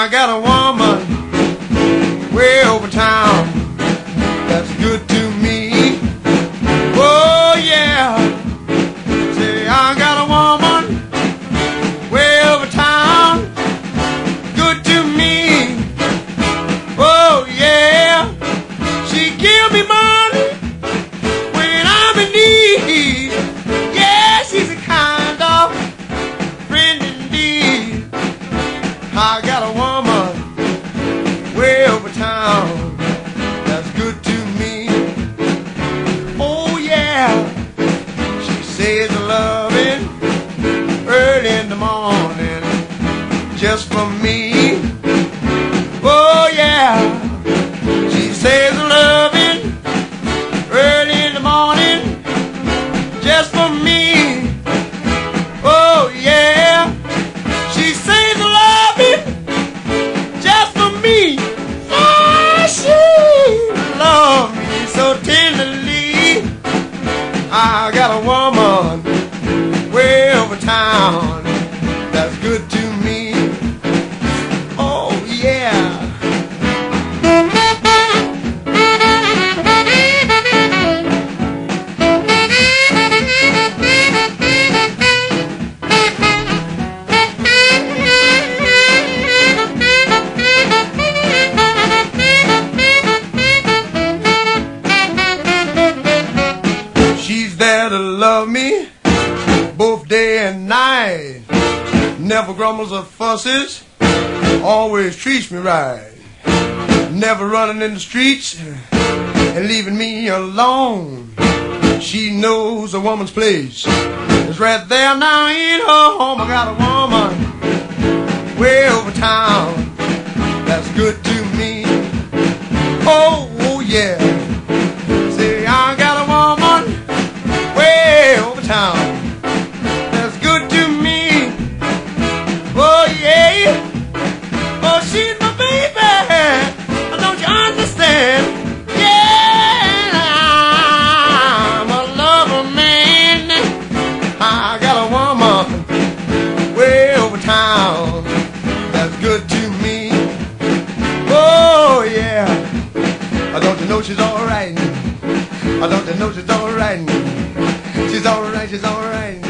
I got a woman way over town that's good to me. Oh yeah. Say I got a woman way over town, good to me. Oh yeah. She give me money when I'm in need. Yeah, she's a kind of friend indeed. I got a woman way over town that's good to me. Oh yeah. She says loving early in the morning just for me. Oh yeah. She says loving early in the morning just for me. Oh yeah. She says loving just for me. Yeah, she loves me so tenderly. I got a woman way over town that's good to me. Oh yeah. She's there to love me both day and night. Never grumbles or fusses, always treats me right. Never running in the streets and leaving me alone. She knows a woman's place is right there now in her home. I got a woman way over town that's good to me. Oh yeah. Say I got a woman way over town that's good to me. Oh yeah. Oh, she's my baby. Don't you understand? Yeah, I'm a lover man. I got a woman way over town that's good to me. Oh yeah. Don't you know she's alright? Don't you know she's alright? She's alright, she's alright.